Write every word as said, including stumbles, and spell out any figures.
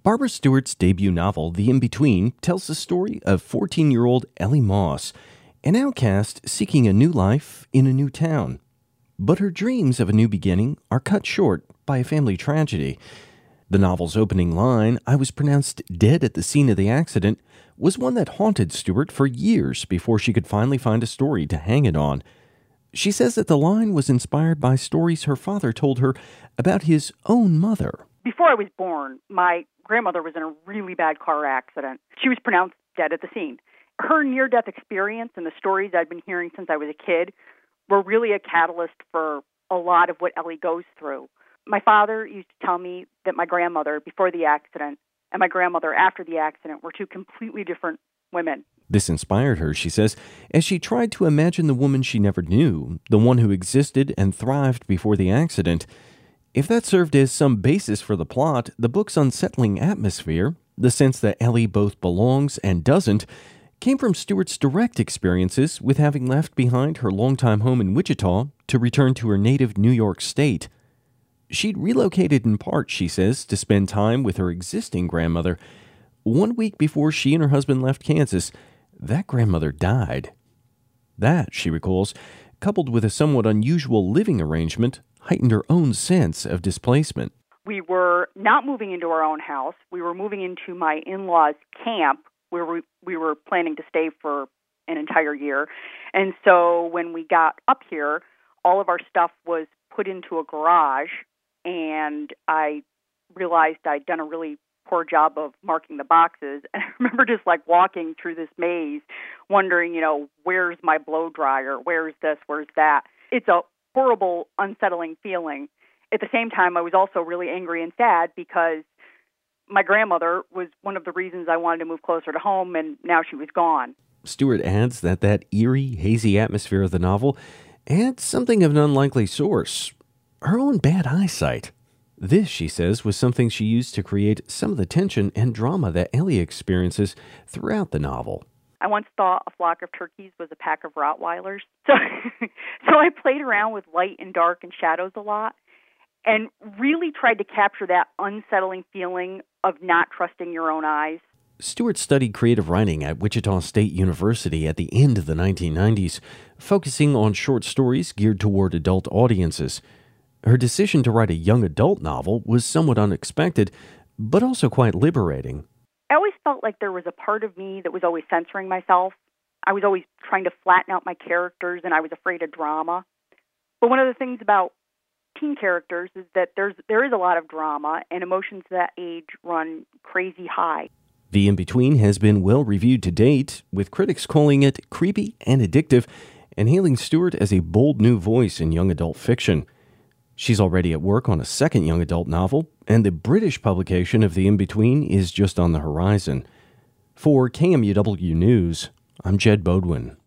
Barbara Stewart's debut novel, The In-Between, tells the story of fourteen-year-old Ellie Moss, an outcast seeking a new life in a new town. But her dreams of a new beginning are cut short by a family tragedy. The novel's opening line, "I was pronounced dead at the scene of the accident," was one that haunted Stewart for years before she could finally find a story to hang it on. She says that the line was inspired by stories her father told her about his own mother. Before I was born, my grandmother was in a really bad car accident. She was pronounced dead at the scene. Her near-death experience and the stories I'd been hearing since I was a kid were really a catalyst for a lot of what Ellie goes through. My father used to tell me that my grandmother before the accident and my grandmother after the accident were two completely different women. This inspired her, she says, as she tried to imagine the woman she never knew, the one who existed and thrived before the accident. If that served as some basis for the plot, the book's unsettling atmosphere, the sense that Ellie both belongs and doesn't, came from Stewart's direct experiences with having left behind her longtime home in Wichita to return to her native New York State. She'd relocated in part, she says, to spend time with her existing grandmother. One week before she and her husband left Kansas, that grandmother died. That, she recalls, coupled with a somewhat unusual living arrangement, heightened her own sense of displacement. We were not moving into our own house. We were moving into my in-laws' camp where we, we were planning to stay for an entire year. And so when we got up here, all of our stuff was put into a garage, and I realized I'd done a really poor job of marking the boxes. And I remember just like walking through this maze, wondering, you know, where's my blow dryer? Where's this? Where's that? It's a horrible, unsettling feeling. At the same time, I was also really angry and sad because my grandmother was one of the reasons I wanted to move closer to home, and now she was gone. Stewart adds that that eerie, hazy atmosphere of the novel adds something of an unlikely source: her own bad eyesight. This, she says, was something she used to create some of the tension and drama that Ellie experiences throughout the novel. I once thought a flock of turkeys was a pack of Rottweilers. So, so I played around with light and dark and shadows a lot and really tried to capture that unsettling feeling of not trusting your own eyes. Stewart studied creative writing at Wichita State University at the end of the nineteen nineties, focusing on short stories geared toward adult audiences. Her decision to write a young adult novel was somewhat unexpected, but also quite liberating. I always felt like there was a part of me that was always censoring myself. I was always trying to flatten out my characters, and I was afraid of drama. But one of the things about teen characters is that there's there is a lot of drama, and emotions that age run crazy high. The In-Between has been well reviewed to date, with critics calling it creepy and addictive, and hailing Stewart as a bold new voice in young adult fiction. She's already at work on a second young adult novel, and the British publication of The In-Between is just on the horizon. For K M U W News, I'm Jed Bodwin.